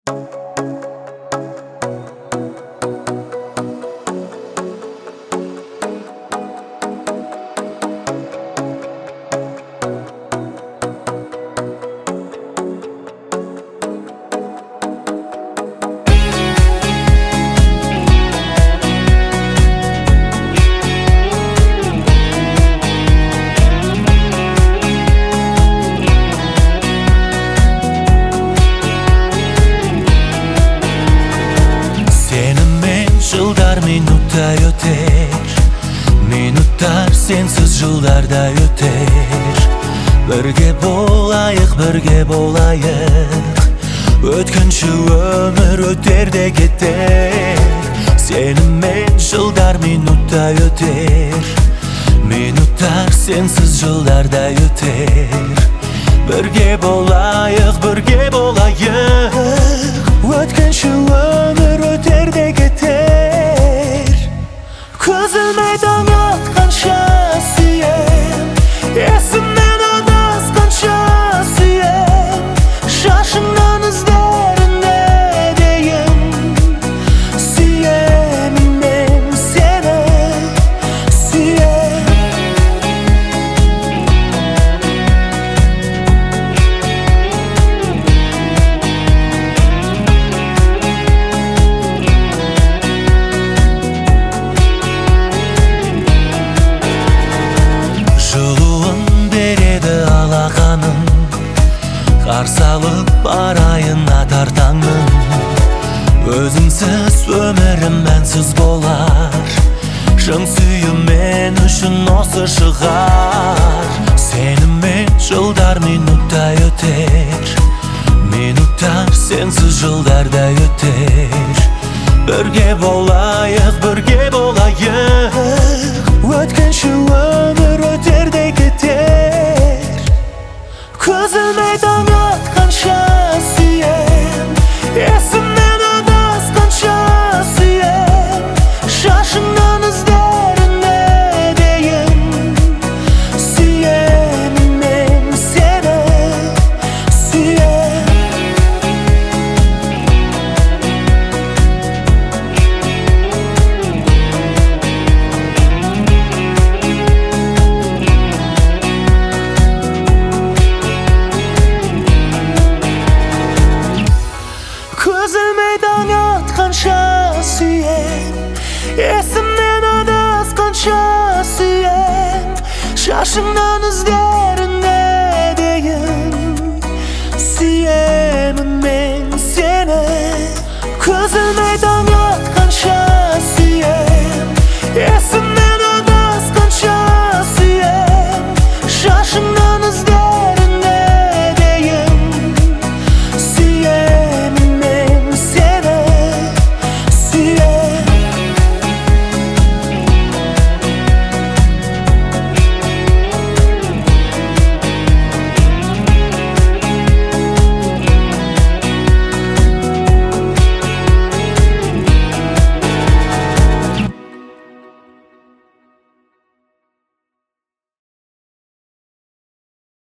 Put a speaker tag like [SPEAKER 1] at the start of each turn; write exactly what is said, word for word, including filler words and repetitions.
[SPEAKER 1] Minutlar öter, minutlar sensiz жылдарда öter. Birge bolayık, birge bolayık. Ötkünçü ömür öter de keter. Senin men жылдар minutlar öter, minutlar sensiz жылдарда öter. Birge bolayık, birge bolayık. Ötkünçü ömür öter de keter. Көзілмейді атқанша сүйем, есімнен адасқанша сүйем. Шашыңнан іздеріне дейін сүйемін мен сені, сүйем. Қарсы алып барайын атар таңның. Өзіңсіз өмірім мәнсіз болар. Шын сүйім мен үшін осы шығар. Сенімен жылдар минуттай өтер, минуттар сенсіз жылдарда өтер. Бірге болайық, бірге болайық. Өткінші өмір өтер де кетер. Көзілмей таң атқанша сүйем, есімнен адасқанша сүйем. Шашыңнан іздеріне дейін сүйемін мен сені, сүйем. Көзілмей таң атқанша сүйем, есімнен адасқанша сүйем. Шашыңнан іздеріне дейін сүйемін мен сені. Көзілмей таң атқанша сүйем, есімнен адасқанша сүйем. Шашың